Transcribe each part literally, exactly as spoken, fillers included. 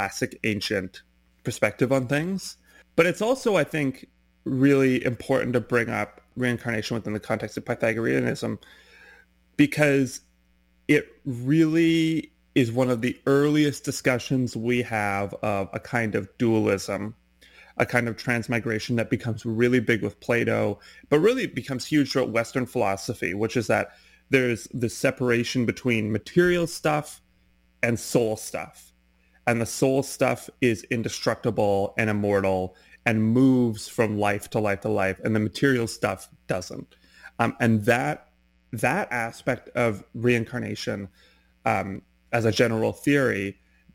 classic ancient perspective on things. But it's also, I think, really important to bring up reincarnation within the context of Pythagoreanism, because it really is one of the earliest discussions we have of a kind of dualism, a kind of transmigration that becomes really big with Plato, but really becomes huge throughout Western philosophy, which is that there's the separation between material stuff and soul stuff. And the soul stuff is indestructible and immortal and moves from life to life to life, and the material stuff doesn't. Um, and that that aspect of reincarnation um, as a general theory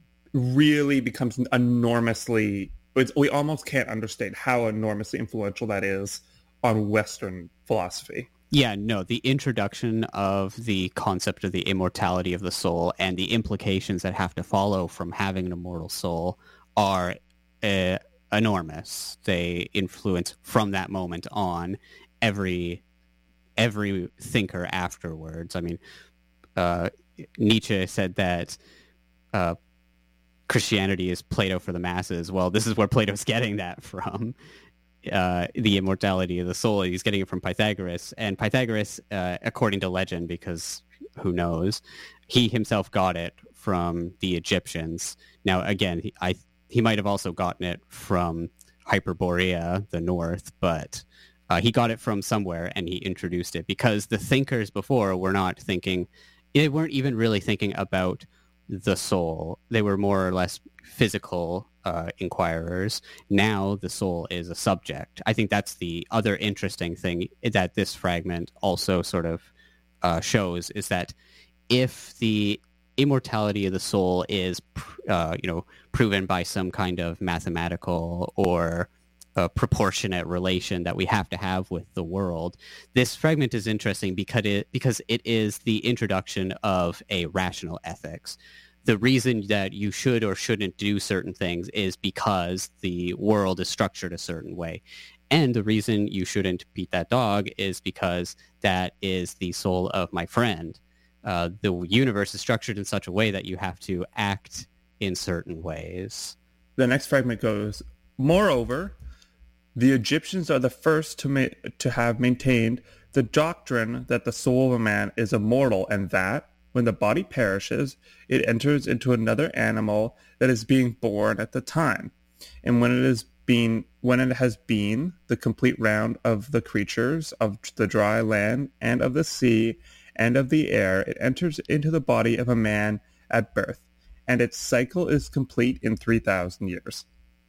really becomes enormously, it's, we almost can't understate how enormously influential that is on Western philosophy. Yeah, no, the introduction of the concept of the immortality of the soul and the implications that have to follow from having an immortal soul are uh, enormous. They influence from that moment on every every thinker afterwards. I mean, uh, Nietzsche said that uh, Christianity is Plato for the masses. Well, this is where Plato's getting that from. Uh, the immortality of the soul. He's getting it from Pythagoras. And Pythagoras, uh, according to legend, because who knows, he himself got it from the Egyptians. Now, again, he, I, he might have also gotten it from Hyperborea, the north, but uh, he got it from somewhere and he introduced it because the thinkers before were not thinking, they weren't even really thinking about the soul. They were more or less physical uh, inquirers. Now the soul is a subject. I think that's the other interesting thing that this fragment also sort of uh, shows, is that if the immortality of the soul is, uh, you know, proven by some kind of mathematical or uh, proportionate relation that we have to have with the world, this fragment is interesting because it because it is the introduction of a rational ethics. The reason that you should or shouldn't do certain things is because the world is structured a certain way. And the reason you shouldn't beat that dog is because that is the soul of my friend. Uh, the universe is structured in such a way that you have to act in certain ways. The next fragment goes, moreover, the Egyptians are the first to ma- to have maintained the doctrine that the soul of a man is immortal, and that, when the body perishes, it enters into another animal that is being born at the time. And when it is being, when it has been the complete round of the creatures of the dry land and of the sea and of the air, it enters into the body of a man at birth, and its cycle is complete in three thousand years.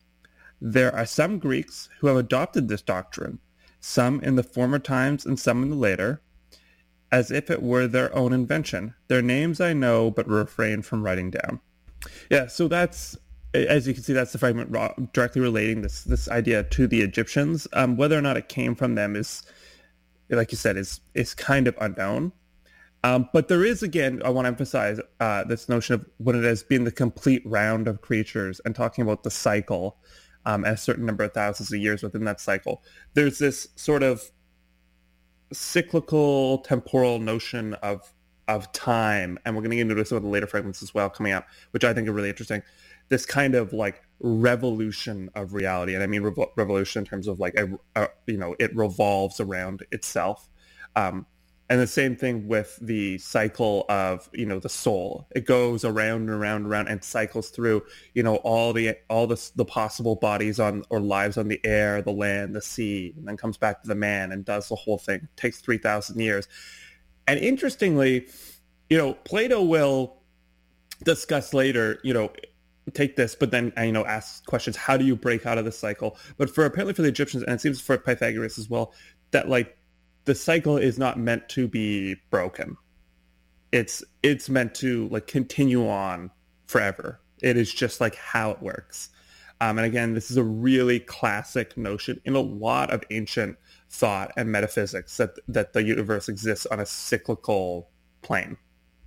There are some Greeks who have adopted this doctrine, some in the former times and some in the later, as if it were their own invention. Their names I know, but refrain from writing down. Yeah, so that's, as you can see, that's the fragment directly relating this this idea to the Egyptians. Um, whether or not it came from them is, like you said, is is kind of unknown. Um, but there is, again, I want to emphasize uh, this notion of when it has been the complete round of creatures and talking about the cycle um, and a certain number of thousands of years within that cycle. There's this sort of cyclical temporal notion of of time, and we're going to get into some of the later fragments as well coming up, which I think are really interesting. This kind of like revolution of reality, and I mean revo- revolution in terms of like a, a, you know, it revolves around itself, um, and the same thing with the cycle of, you know, the soul. It goes around and around and around and cycles through, you know, all the all the the possible bodies on or lives on the air, the land, the sea, and then comes back to the man and does the whole thing. It takes three thousand years. And interestingly, you know, Plato will discuss later, you know, take this, but then, you know, ask questions. How do you break out of the cycle? But for apparently for the Egyptians, and it seems for Pythagoras as well, that like the cycle is not meant to be broken. It's it's meant to like continue on forever. It is just like how it works. Um, and again, this is a really classic notion in a lot of ancient thought and metaphysics, that that the universe exists on a cyclical plane.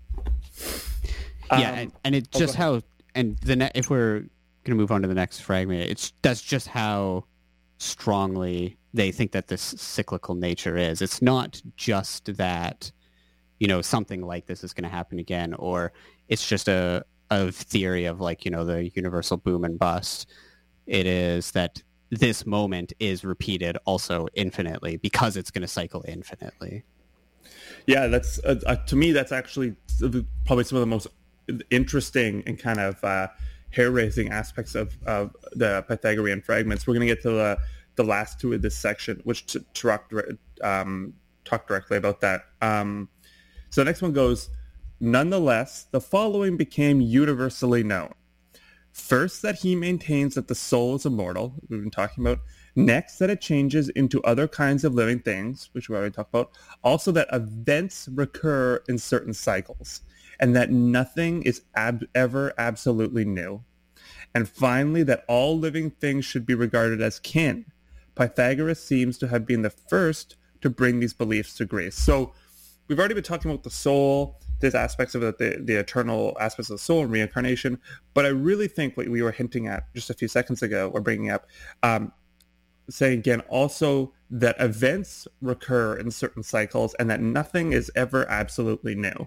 Yeah, um, and, and it's just oh, how, and the ne- if we're going to move on to the next fragment, it's that's just how strongly they think that this cyclical nature is. It's not just that, you know, something like this is going to happen again, or it's just a of theory of like, you know, the universal boom and bust. It is that this moment is repeated also infinitely because it's going to cycle infinitely. Yeah, that's uh, uh, to me that's actually probably some of the most interesting and kind of uh, hair-raising aspects of, of the Pythagorean fragments. We're going to get to the the last two of this section, which t- talk, um, talk directly about that. Um, so the next one goes, nonetheless, the following became universally known. First, that he maintains that the soul is immortal, we've been talking about. Next, that it changes into other kinds of living things, which we already talked about. Also, that events recur in certain cycles, and that nothing is ab- ever absolutely new. And finally, that all living things should be regarded as kin. Pythagoras seems to have been the first to bring these beliefs to Greece. So we've already been talking about the soul, there's aspects of it, the, the eternal aspects of the soul and reincarnation. But I really think what we were hinting at just a few seconds ago, or bringing up, um, saying again, also that events recur in certain cycles and that nothing is ever absolutely new.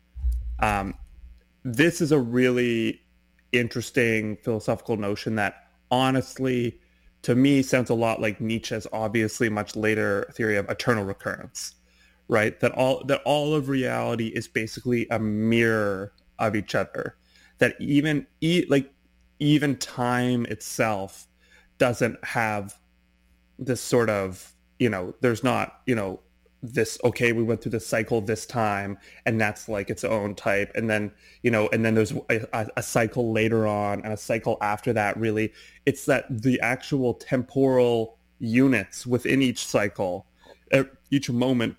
Um, this is a really interesting philosophical notion that honestly, to me, sounds a lot like Nietzsche's obviously much later theory of eternal recurrence, right? That all that all of reality is basically a mirror of each other. That even e- like even time itself doesn't have this sort of, you know, there's not, you know, this, okay, we went through this cycle this time and that's like its own type, and then, you know, and then there's a, a cycle later on and a cycle after that. Really, it's that the actual temporal units within each cycle, each moment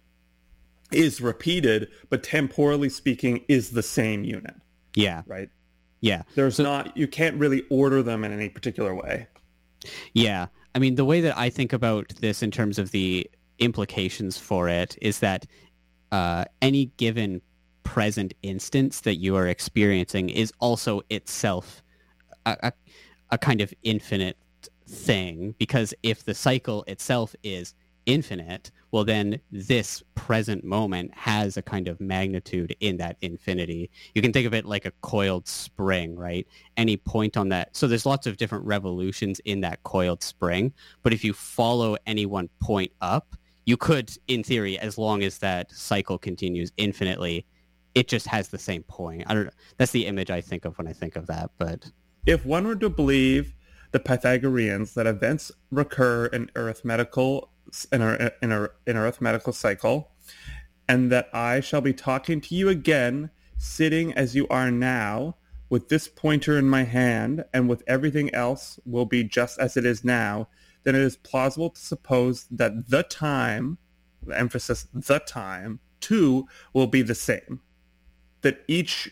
is repeated, but temporally speaking is the same unit. Yeah. Right? Yeah. There's so, not, you can't really order them in any particular way. Yeah. I mean, the way that I think about this in terms of the implications for it is that uh, any given present instance that you are experiencing is also itself a, a, a kind of infinite thing, because if the cycle itself is infinite, well then this present moment has a kind of magnitude in that infinity. You can think of it like a coiled spring, right? Any point on that, so there's lots of different revolutions in that coiled spring, but if you follow any one point up, you could, in theory, as long as that cycle continues infinitely, it just has the same point. I don't know. That's the image I think of when I think of that. But if one were to believe the Pythagoreans that events recur in arithmetical in a, in a, in arithmetical cycle, and that I shall be talking to you again, sitting as you are now, with this pointer in my hand, and with everything else will be just as it is now, then it is plausible to suppose that the time, the emphasis, the time, too, will be the same. That each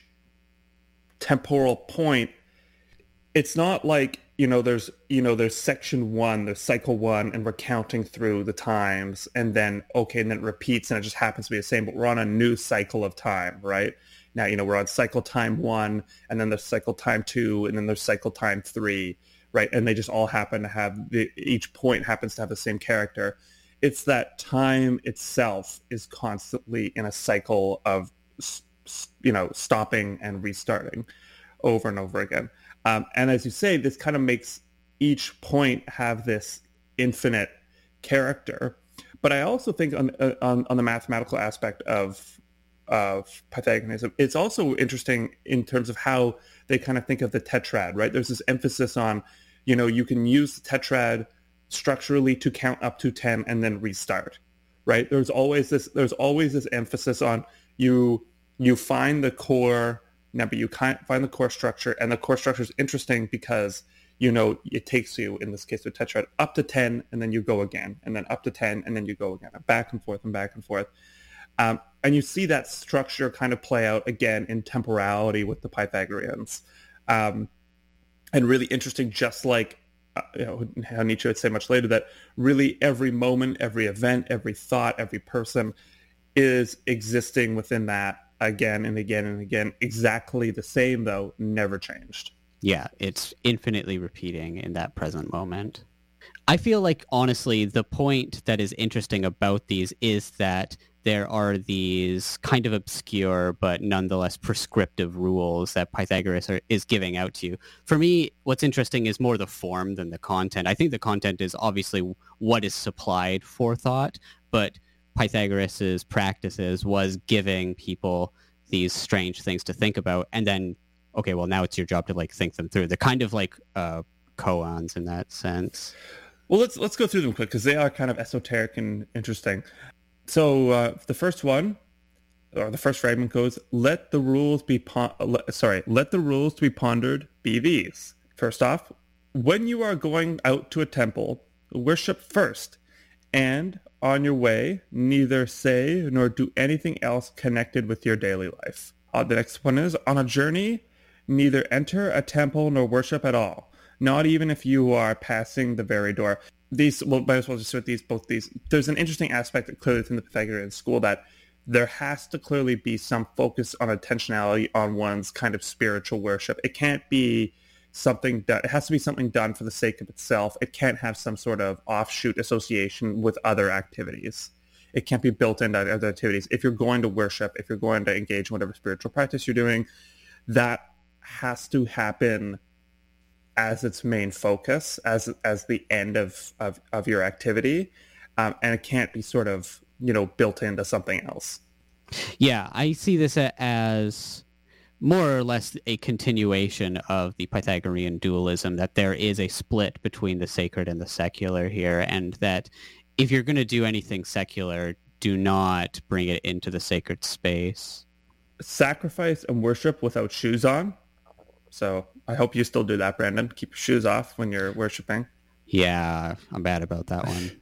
temporal point, it's not like, you know, there's, you know, there's section one, there's cycle one, and we're counting through the times, and then, okay, and then it repeats, and it just happens to be the same, but we're on a new cycle of time, right? Now, you know, we're on cycle time one, and then there's cycle time two, and then there's cycle time three, right? And they just all happen to have, the, each point happens to have the same character. It's that time itself is constantly in a cycle of, you know, stopping and restarting over and over again. Um, and as you say, this kind of makes each point have this infinite character. But I also think on on, on the mathematical aspect of of Pythagoreanism, it's also interesting in terms of how they kind of think of the tetrad, right? There's this emphasis on, you know, you can use the tetrad structurally to count up to ten and then restart, right? There's always this there's always this emphasis on you you find the core number, you can't find the core structure, and the core structure is interesting because, you know, it takes you, in this case with tetrad, up to ten, and then you go again, and then up to ten, and then you go again, back and forth and back and forth. Um, and you see that structure kind of play out again in temporality with the Pythagoreans. Um, and really interesting, just like uh, you know, how Nietzsche would say much later, that really every moment, every event, every thought, every person is existing within that again and again and again, exactly the same, though, never changed. Yeah, it's infinitely repeating in that present moment. I feel like, honestly, the point that is interesting about these is that there are these kind of obscure but nonetheless prescriptive rules that Pythagoras are, is giving out to you. For me, what's interesting is more the form than the content. I think the content is obviously what is supplied for thought, but Pythagoras's practices was giving people these strange things to think about, and then, okay, well, now it's your job to like think them through. They're kind of like uh, koans in that sense. Well, let's let's go through them quick because they are kind of esoteric and interesting. So uh, the first one, or the first fragment goes, let the rules be, pon- le- sorry, let the rules to be pondered be these. First off, when you are going out to a temple, worship first, and on your way, neither say nor do anything else connected with your daily life. Uh, the next one is, on a journey, neither enter a temple nor worship at all, not even if you are passing the very door. These, well, might as well just start these, both these. There's an interesting aspect clearly within the Pythagorean school that there has to clearly be some focus on intentionality on one's kind of spiritual worship. It can't be something done. It has to be something done for the sake of itself. It can't have some sort of offshoot association with other activities. It can't be built into other activities. If you're going to worship, if you're going to engage in whatever spiritual practice you're doing, that has to happen as its main focus, as as the end of, of, of your activity. Um, and it can't be sort of, you know, built into something else. Yeah, I see this as more or less a continuation of the Pythagorean dualism, that there is a split between the sacred and the secular here, and that if you're going to do anything secular, do not bring it into the sacred space. Sacrifice and worship without shoes on. So I hope you still do that, Brandon. Keep your shoes off when you're worshiping. Yeah, I'm bad about that one.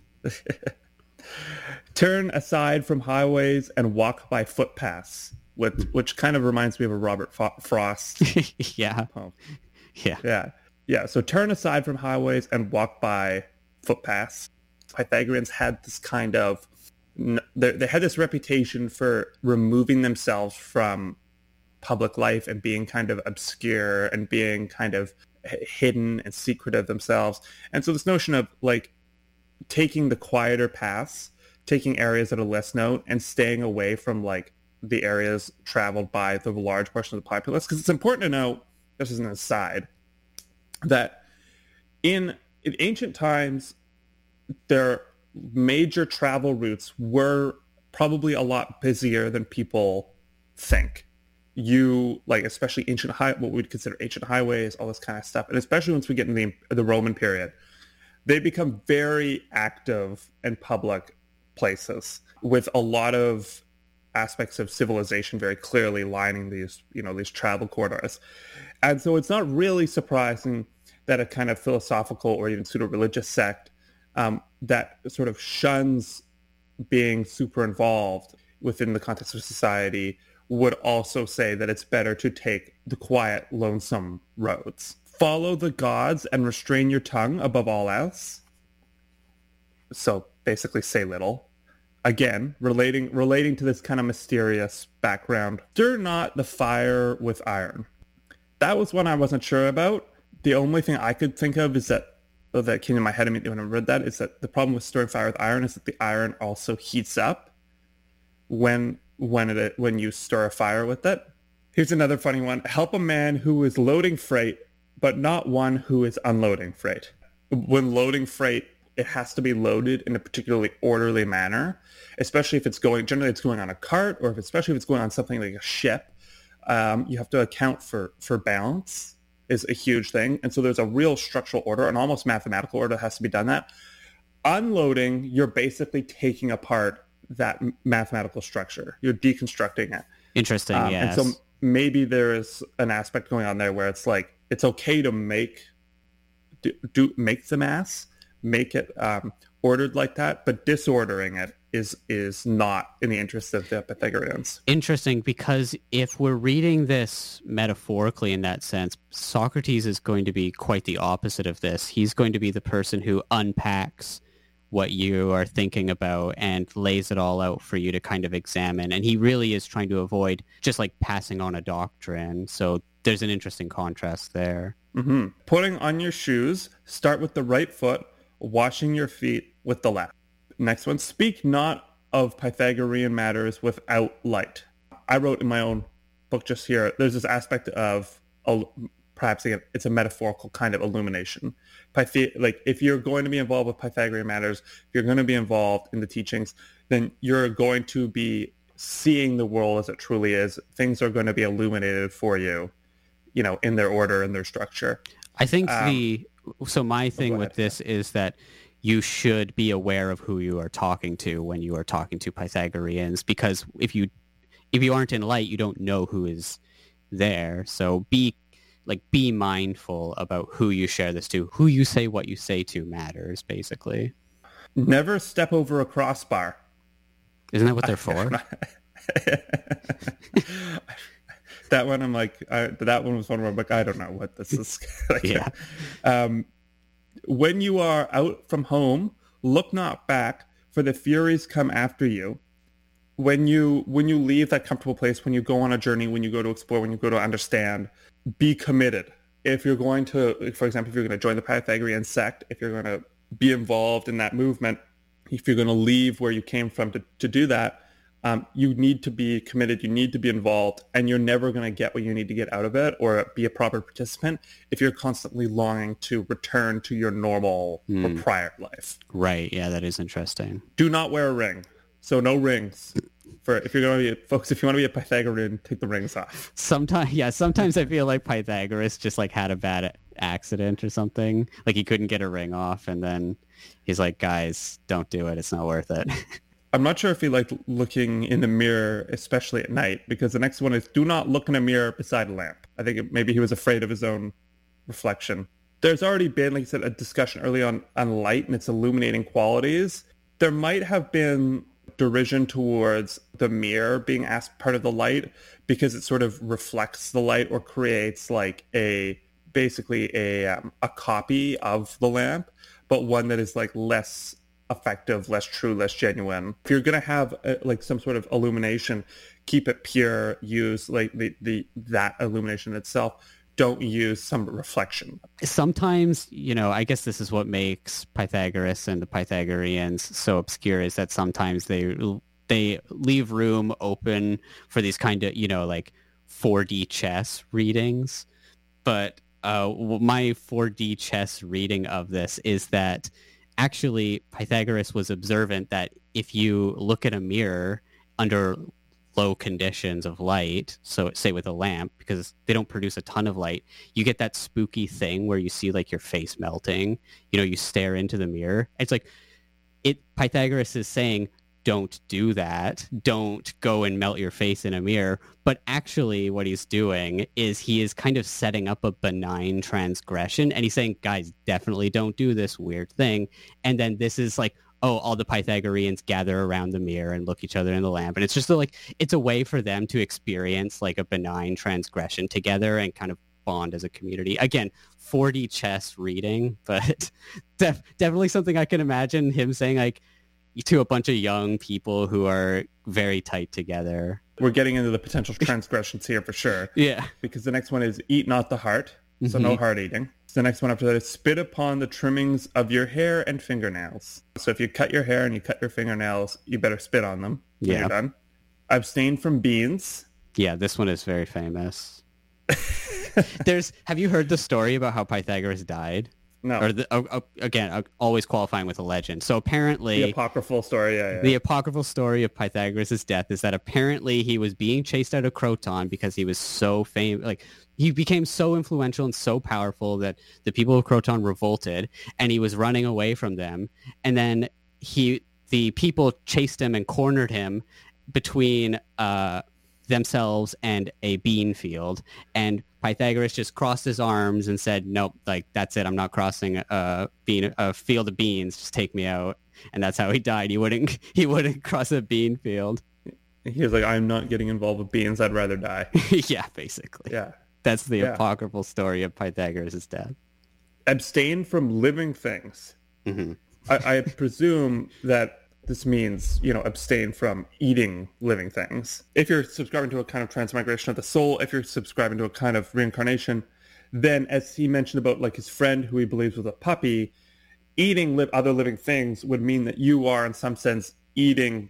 Turn aside from highways and walk by footpaths, which, which kind of reminds me of a Robert Frost. yeah. Oh. Yeah. Yeah. Yeah. So turn aside from highways and walk by footpaths. Pythagoreans had this kind of, they, they had this reputation for removing themselves from public life and being kind of obscure and being kind of hidden and secretive themselves. And so this notion of like taking the quieter paths, taking areas that are less known, and staying away from like the areas traveled by the large portion of the populace. Because it's important to know, this is an aside, that in, in ancient times, their major travel routes were probably a lot busier than people think. You, like, especially ancient high, what we'd consider ancient highways, all this kind of stuff. And especially once we get in the, the Roman period, they become very active and public places with a lot of aspects of civilization very clearly lining these, you know, these travel corridors. And so it's not really surprising that a kind of philosophical or even pseudo-religious sect um, that sort of shuns being super involved within the context of society would also say that it's better to take the quiet, lonesome roads. Follow the gods and restrain your tongue above all else. So basically say little. Again, relating relating to this kind of mysterious background. Stir not the fire with iron. That was one I wasn't sure about. The only thing I could think of is that, oh, that came in my head immediately when I read that, is that the problem with stirring fire with iron is that the iron also heats up when when it when you stir a fire with it. Here's another funny one. Help a man who is loading freight, but not one who is unloading freight. When loading freight, it has to be loaded in a particularly orderly manner, especially if it's going, generally it's going on a cart, or if, especially if it's going on something like a ship. Um, you have to account for, for balance is a huge thing. And so there's a real structural order, an almost mathematical order that has to be done that. Unloading, you're basically taking apart that mathematical structure. You're deconstructing it. Interesting, um, yes. And so maybe there's an aspect going on there where it's like, it's okay to make, do, do make the mass, make it um, ordered like that, but disordering it is is not in the interest of the Pythagoreans. Interesting, because if we're reading this metaphorically in that sense, Socrates is going to be quite the opposite of this. He's going to be the person who unpacks what you are thinking about and lays it all out for you to kind of examine. And he really is trying to avoid just like passing on a doctrine. So there's an interesting contrast there. Mm-hmm. Putting on your shoes, start with the right foot, washing your feet with the left. Next one, speak not of Pythagorean matters without light. I wrote in my own book just here, there's this aspect of, uh, perhaps again, it's a metaphorical kind of illumination. Pyth- like if you're going to be involved with Pythagorean matters, if you're going to be involved in the teachings, then you're going to be seeing the world as it truly is. Things are going to be illuminated for you, you know, in their order and their structure. I think Um, the, so my thing go with ahead. this is that you should be aware of who you are talking to when you are talking to Pythagoreans, because if you if you aren't in light, you don't know who is there. So be like be mindful about who you share this to. Who you say what you say to matters, basically. Never step over a crossbar. Isn't that what they're for? That one, I'm like, I, that one was one where I'm like, I don't know what this is. Like, Yeah. Um, when you are out from home, look not back, for the Furies come after you. When you when you leave that comfortable place, when you go on a journey, when you go to explore, when you go to understand, be committed. If you're going to, for example, if you're going to join the Pythagorean sect, if you're going to be involved in that movement, if you're going to leave where you came from to, to do that, um, you need to be committed, you need to be involved, and you're never going to get what you need to get out of it or be a proper participant if you're constantly longing to return to your normal or prior life. Right. Yeah, that is interesting. Do not wear a ring. So no rings. For if you're going to be, folks, if you want to be a Pythagorean, take the rings off. Sometimes, yeah, sometimes I feel like Pythagoras just like had a bad accident or something. Like he couldn't get a ring off, and then he's like, guys, don't do it. It's not worth it. I'm not sure if he liked looking in the mirror, especially at night, because the next one is do not look in a mirror beside a lamp. I think it, maybe he was afraid of his own reflection. There's already been, like I said, a discussion early on on light and its illuminating qualities. There might have been derision towards the mirror being asked part of the light because it sort of reflects the light or creates like a basically a um, a copy of the lamp, but one that is like less effective, less true, less genuine. If you're going to have uh, like some sort of illumination, keep it pure. Use like the, the that illumination itself. Don't use some reflection. Sometimes, you know, I guess this is what makes Pythagoras and the Pythagoreans so obscure, is that sometimes they they leave room open for these kind of, you know, like four D chess readings. But uh, my four D chess reading of this is that actually Pythagoras was observant that if you look at a mirror under low conditions of light, so say with a lamp, because they don't produce a ton of light, you get that spooky thing where you see like your face melting. You know, you stare into the mirror. It's like it Pythagoras is saying, don't do that. Don't go and melt your face in a mirror. But actually what he's doing is he is kind of setting up a benign transgression, and he's saying, guys, definitely don't do this weird thing. And then this is like, oh, all the Pythagoreans gather around the mirror and look each other in the lamp. And it's just like, it's a way for them to experience like a benign transgression together and kind of bond as a community. Again, four D chess reading, but def- definitely something I can imagine him saying like to a bunch of young people who are very tight together. We're getting into the potential transgressions here for sure. Yeah. Because the next one is eat not the heart. So no heart eating. The next one after that is spit upon the trimmings of your hair and fingernails. So if you cut your hair and you cut your fingernails, you better spit on them when Yeah. you're done. Abstain from beans. Yeah, this one is very famous. There's, have you heard the story about how Pythagoras died? No. Or the, uh, uh, again, uh, always qualifying with a legend. So apparently, The apocryphal story, yeah, yeah. the apocryphal story of Pythagoras' death is that apparently he was being chased out of Croton because he was so famous. Like he became so influential and so powerful that the people of Croton revolted, and he was running away from them. And then he, the people chased him and cornered him between uh, themselves and a bean field, and Pythagoras just crossed his arms and said, nope, like that's it, I'm not crossing a bean a field of beans, just take me out. And that's how he died. He wouldn't he wouldn't cross a bean field. He was like, I'm not getting involved with beans, I'd rather die. Yeah, basically. Yeah. That's the Yeah. apocryphal story of Pythagoras' death. Abstain from living things. Mm-hmm. I, I presume that this means, you know, abstain from eating living things. If you're subscribing to a kind of transmigration of the soul, if you're subscribing to a kind of reincarnation, then as he mentioned about like his friend who he believes was a puppy, eating li- other living things would mean that you are in some sense eating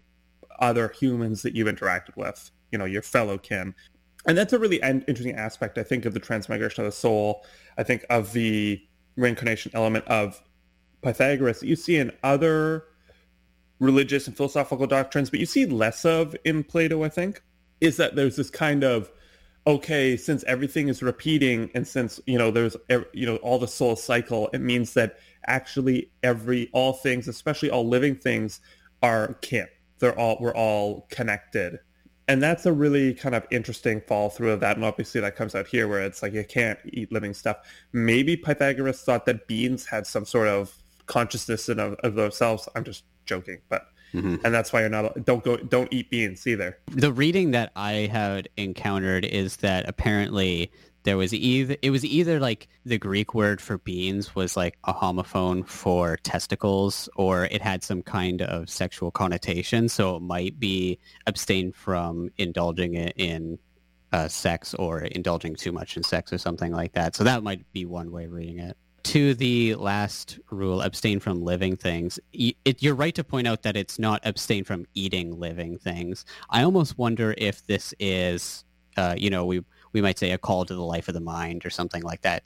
other humans that you've interacted with, you know, your fellow kin. And that's a really interesting aspect, I think, of the transmigration of the soul. I think of the reincarnation element of Pythagoras that you see in other religious and philosophical doctrines, but you see less of in Plato, I think, is that there's this kind of, okay, since everything is repeating and since, you know, there's, you know, all the soul cycle, it means that actually every, all things, especially all living things, are kin. They're all, we're all connected. And that's a really kind of interesting fall through of that. And obviously that comes out here where it's like you can't eat living stuff. Maybe Pythagoras thought that beans had some sort of consciousness in of, of themselves. I'm just joking, but mm-hmm. and that's why you're not, don't go, don't eat beans either. The reading that I had encountered is that apparently there was either, it was either like the Greek word for beans was like a homophone for testicles, or it had some kind of sexual connotation. So it might be abstain from indulging in uh, sex or indulging too much in sex or something like that. So that might be one way of reading it. To the last rule, abstain from living things, it, you're right to point out that it's not abstain from eating living things. I almost wonder if this is, uh, you know, we we might say a call to the life of the mind or something like that.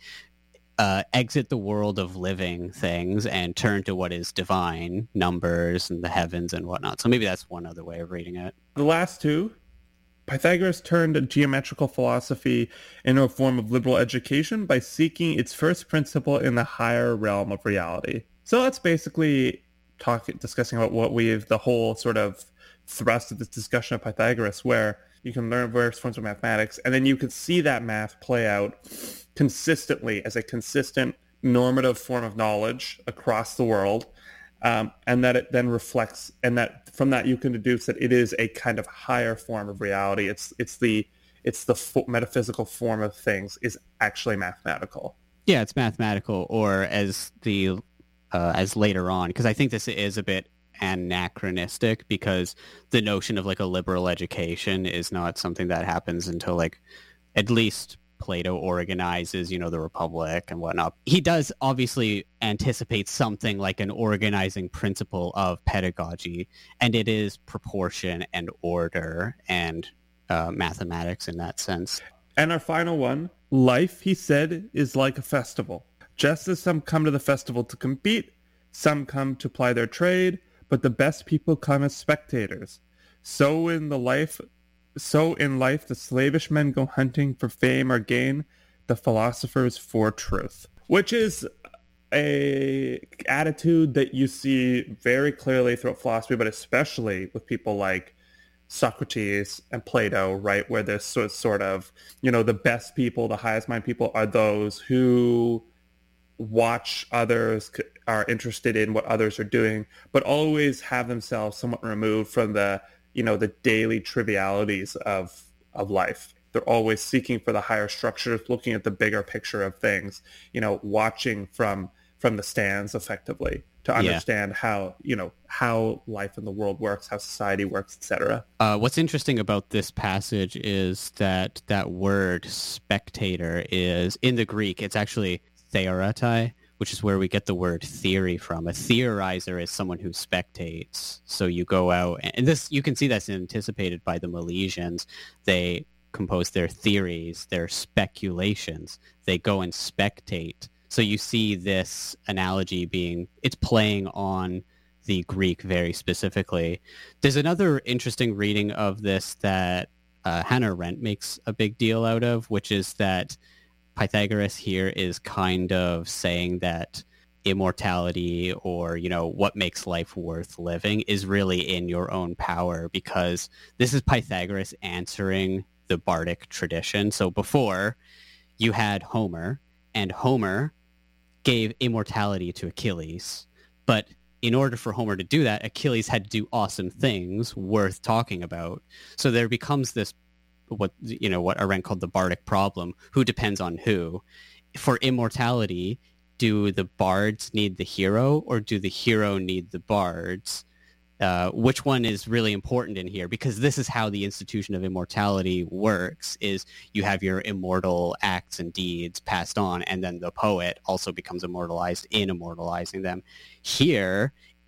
Uh, exit the world of living things and turn to what is divine, numbers and the heavens and whatnot. So maybe that's one other way of reading it. The last two, Pythagoras turned geometrical philosophy into a form of liberal education by seeking its first principle in the higher realm of reality. So that's basically talk, discussing about what we've, the whole sort of thrust of this discussion of Pythagoras, where you can learn various forms of mathematics, and then you can see that math play out consistently as a consistent normative form of knowledge across the world. Um, and that it then reflects, and that from that you can deduce that it is a kind of higher form of reality. It's it's the it's the fo- metaphysical form of things is actually mathematical. Yeah, it's mathematical, or as the uh, as later on, because I think this is a bit anachronistic, because the notion of like a liberal education is not something that happens until like at least Plato organizes, you know, the Republic and whatnot. He does obviously anticipate something like an organizing principle of pedagogy, and it is proportion and order and uh, mathematics in that sense. And our final one, life, he said, is like a festival. Just as some come to the festival to compete, some come to ply their trade, but the best people come as spectators. So in the life So in life, the slavish men go hunting for fame or gain, the philosophers for truth, which is a attitude that you see very clearly throughout philosophy, but especially with people like Socrates and Plato, right? Where there's sort sort of, you know, the best people, the highest mind people are those who watch others, are interested in what others are doing, but always have themselves somewhat removed from the, you know, the daily trivialities of of life. They're always seeking for the higher structures, looking at the bigger picture of things, you know, watching from from the stands effectively to understand yeah. how, you know, how life in the world works, how society works, et cetera. Uh, what's interesting about this passage is that that word spectator is, in the Greek, it's actually theoretai, which is where we get the word theory from. A theorizer is someone who spectates. So you go out, and this, you can see that's anticipated by the Milesians. They compose their theories, their speculations. They go and spectate. So you see this analogy being, it's playing on the Greek very specifically. There's another interesting reading of this that uh, Hannah Arendt makes a big deal out of, which is that Pythagoras here is kind of saying that immortality, or, you know, what makes life worth living, is really in your own power, because this is Pythagoras answering the Bardic tradition. So before, you had Homer, and Homer gave immortality to Achilles, but in order for Homer to do that, Achilles had to do awesome things worth talking about. So there becomes this, what, you know, what Arendt called the Bardic problem: who depends on who? For immortality, do the bards need the hero, or do the hero need the bards? Uh, which one is really important in here? Because this is how the institution of immortality works, is you have your immortal acts and deeds passed on, and then the poet also becomes immortalized in immortalizing them. Here,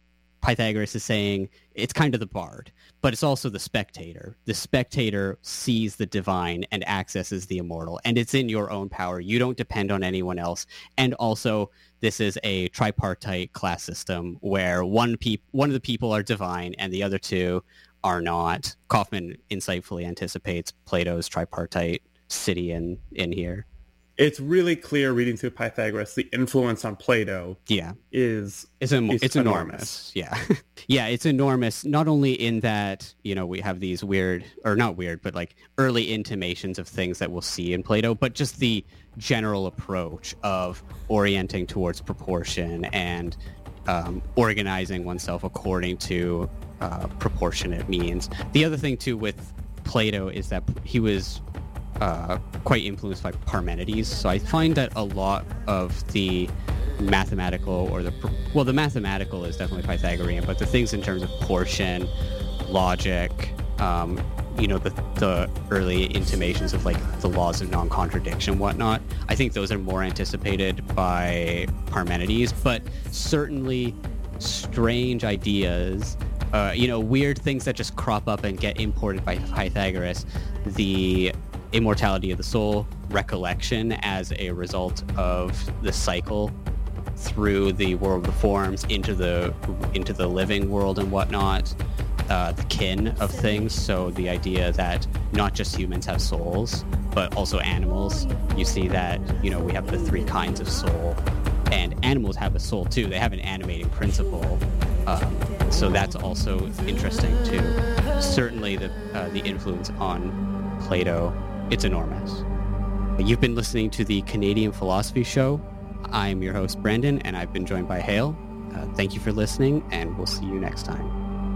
Pythagoras is saying it's kind of the bard, but it's also the spectator. The spectator sees the divine and accesses the immortal, and it's in your own power. You don't depend on anyone else. And also, this is a tripartite class system where one peop- one of the people are divine and the other two are not. Kaufman insightfully anticipates Plato's tripartite city in, in here. It's really clear reading through Pythagoras, the influence on Plato yeah. is it's, em- is it's enormous. enormous. Yeah. yeah, it's enormous, not only in that, you know, we have these weird, or not weird, but like early intimations of things that we'll see in Plato, but just the general approach of orienting towards proportion and um, organizing oneself according to uh, proportionate means. The other thing, too, with Plato is that he was... Uh, quite influenced by Parmenides. So I find that a lot of the mathematical or the... Well, the mathematical is definitely Pythagorean, but the things in terms of portion, logic, um, you know, the, the early intimations of like the laws of non-contradiction, whatnot, I think those are more anticipated by Parmenides, but certainly strange ideas, uh, you know, weird things that just crop up and get imported by Pythagoras, the immortality of the soul, recollection as a result of the cycle through the world of the forms into the into the living world and whatnot, uh, the kin of things. So the idea that not just humans have souls, but also animals. You see that, you know, we have the three kinds of soul, and animals have a soul too. They have an animating principle. Um, so that's also interesting too. Certainly the uh, the influence on Plato, it's enormous. You've been listening to the Canadian Philosophy Show. I'm your host, Brendan, and I've been joined by Hale. Uh, thank you for listening, and we'll see you next time.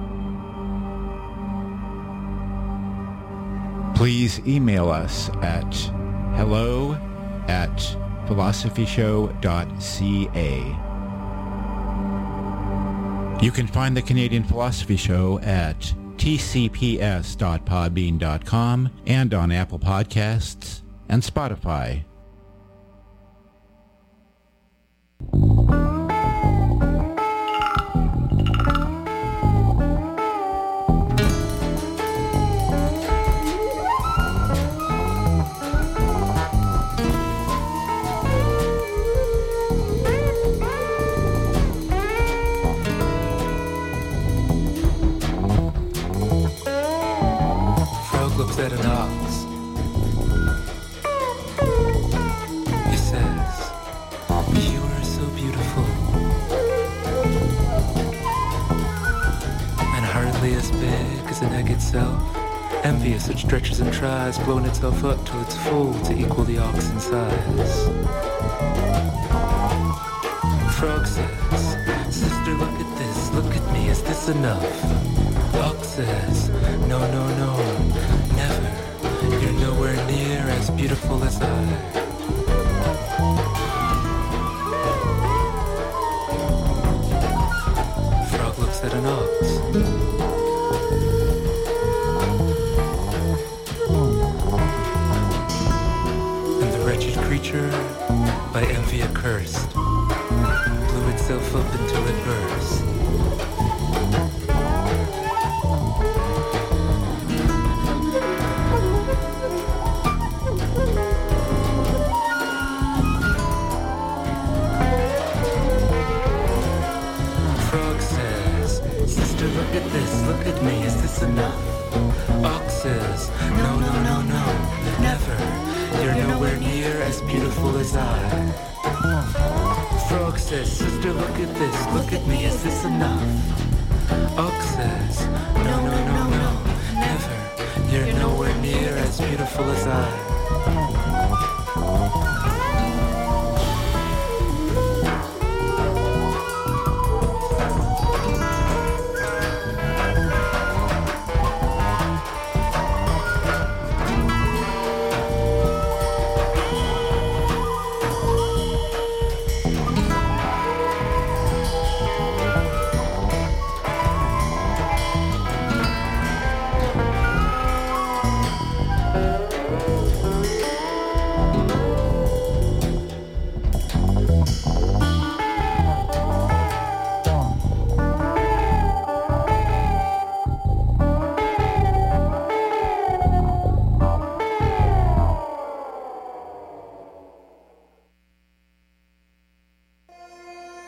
Please email us at hello at philosophyshow dot c a. You can find the Canadian Philosophy Show at t c p s dot podbean dot com and on Apple Podcasts and Spotify. At an ox. He says, you are so beautiful and hardly as big as an egg itself. Envious, it stretches and tries, blowing itself up to its full to equal the ox in size. Frog says, sister, look at this, look at me, is this enough? Ox says, no, no, no, never. You're nowhere near as beautiful as I. Frog looks at an ox. And the wretched creature, by envy accursed, blew itself up until it burst. Look at this, look at me, is this enough? Ox says, no, no, no, no, never. You're nowhere near as beautiful as I. Frog says, sister, look at this, look at me, is this enough? Ox says, no, no, no, no, never. You're nowhere near as beautiful as I.